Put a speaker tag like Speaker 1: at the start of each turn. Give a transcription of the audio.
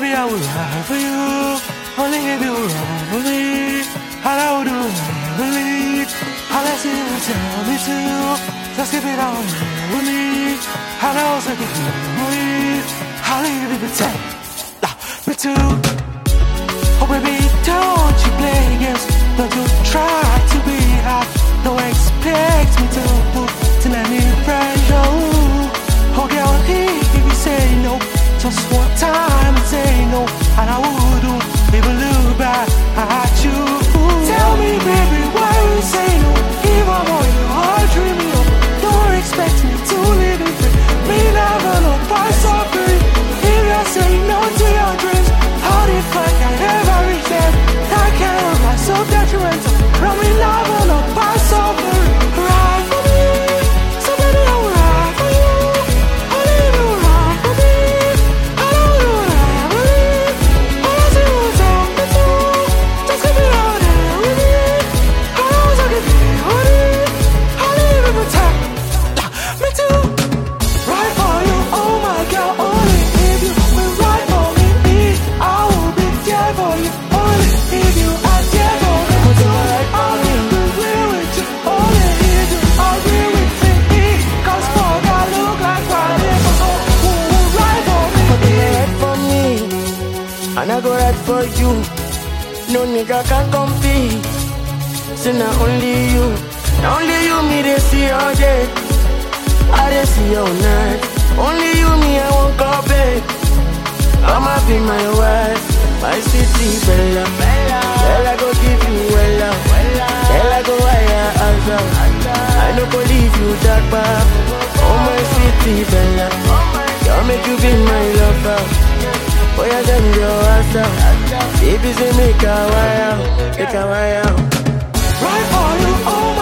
Speaker 1: Baby, I will ride for you. Only if you ride for me. All I would do is believe. I'll let you tell me to. Just keep it on with me. I know it's like a memory. I'll leave it protect me too. Oh baby, don't you play games. Don't you try to be hot. Don't expect me to put in any pressure. Oh girl, if you say no, just one time and say no, and I wouldn't even look back at you. Tell me baby, why you say no? If I'm on your heart, dream me up. Don't expect me to live in free. Me never know price of free. If you say no to your dreams, how the fuck I ever reach them? That kind of life so detrimental. From me never know price of free. Ride for me, so baby I will ride for you. I'll leave you ride for me. I don't do that with me. All I see was tell me to. Just keep it out there with me. I know it's like a day with me. I'll leave it protect me too. Ride for you, oh my girl, only if you will ride for me. I will be there for you, only if you are there for me. I will be real with you, only if you agree with me. Cause fuck, I look like riding for so who will ride for me.
Speaker 2: But you ride for me, and I go ride for you. No nigga can compete. So not only you me they see all day. I dey see all night. Only you me I won't go back. I'ma be my wife, my city bella. Bella go give you wella. Bella go higher as well. I no go leave you dark back. Oh my city bella, y'all make you be my lover. Boy I send your ass out. Baby say make a wire, make a wire.
Speaker 1: Ride for you, oh